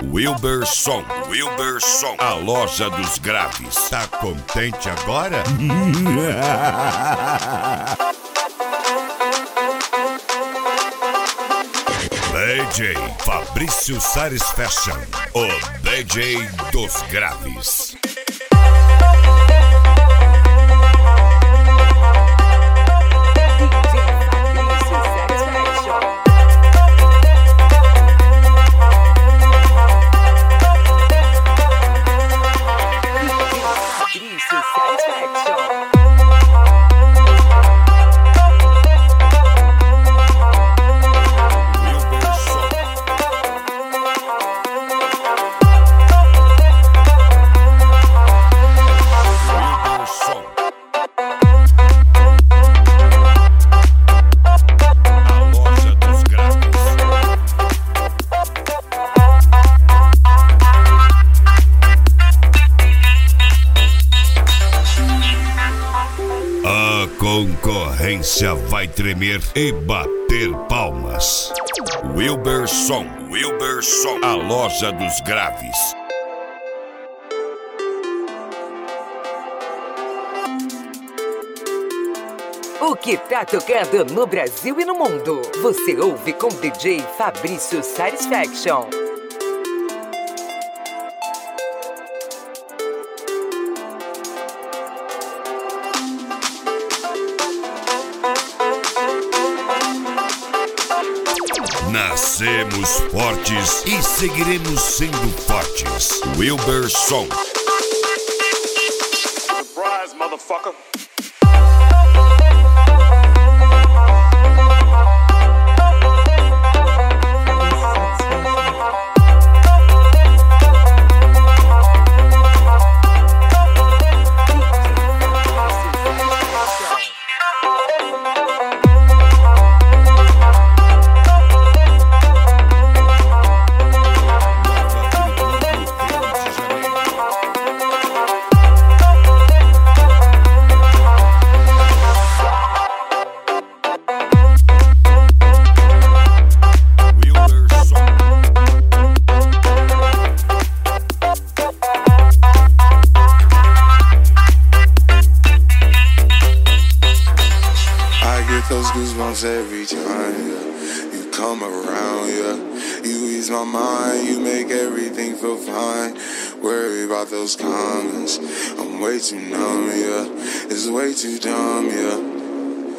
Wilberson, a loja dos graves. Tá contente agora? DJ Fabrício Sares Fashion, o DJ dos graves. A concorrência vai tremer e bater palmas. Wilberson, a loja dos graves. O que tá tocando no Brasil e no mundo? Você ouve com DJ Fabrício Sares Fashion. Nascemos fortes e seguiremos sendo fortes. Wilberson. Surprise, motherfucker. Those goosebumps every time, yeah. You come around, yeah. You ease my mind, you make everything feel fine. Worry about those comments, I'm way too numb, yeah. It's way too dumb, yeah.